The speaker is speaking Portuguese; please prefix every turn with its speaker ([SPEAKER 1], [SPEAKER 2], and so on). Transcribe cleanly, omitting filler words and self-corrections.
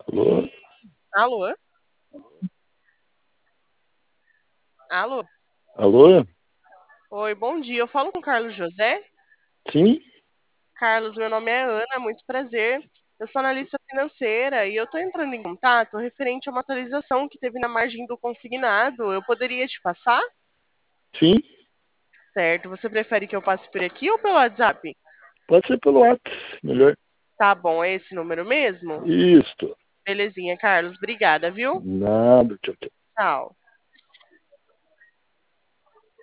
[SPEAKER 1] Alô?
[SPEAKER 2] Alô? Alô?
[SPEAKER 1] Alô?
[SPEAKER 2] Oi, bom dia. Eu falo com o Carlos José.
[SPEAKER 1] Sim?
[SPEAKER 2] Carlos, meu nome é Ana, muito prazer. Eu sou analista financeira e eu estou entrando em contato referente a uma atualização que teve na margem do consignado. Eu poderia te passar?
[SPEAKER 1] Sim?
[SPEAKER 2] Certo. Você prefere que eu passe por aqui ou pelo WhatsApp?
[SPEAKER 1] Pode ser pelo WhatsApp, melhor.
[SPEAKER 2] Tá bom, é esse número mesmo?
[SPEAKER 1] Isto.
[SPEAKER 2] Belezinha, Carlos. Obrigada, viu?
[SPEAKER 1] Nada, tchau, tchau.
[SPEAKER 2] Tchau.